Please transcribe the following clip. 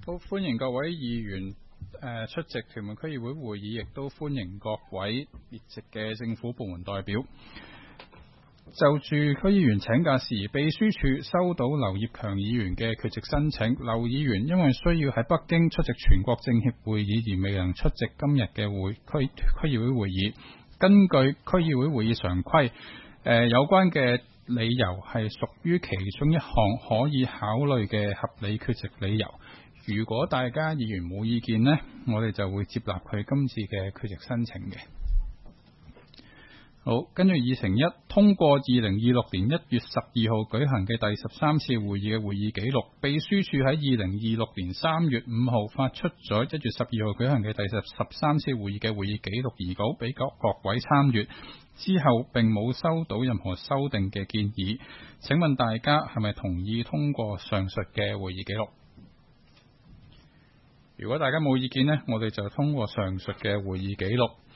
都歡迎各位議員出席屯門區議會會議，亦都歡迎各位列席嘅政府部門代表。就住區議員請假事宜，秘書處收到劉業強議員嘅缺席申請。劉議員因為需要喺北京出席全國政協會議而未能出席今日嘅區議會會議。根據區議會會議常規，有關嘅理由係屬於其中一項可以考慮嘅合理缺席理由。如果大家議員冇意見呢，我哋就會接納佢今次嘅缺席申請嘅。好，跟住議程一，通過2026年1月12號舉行嘅第13次會議嘅會議記錄。秘書處喺2026年3月5號發出咗1月12號舉行嘅第13次會議嘅會議記錄擬稿俾各位參閱，之後並冇收到任何修訂嘅建議。請問大家係咪同意通過上述嘅會議記錄？如果大家冇意見呢，我哋就通過上述嘅會議記錄。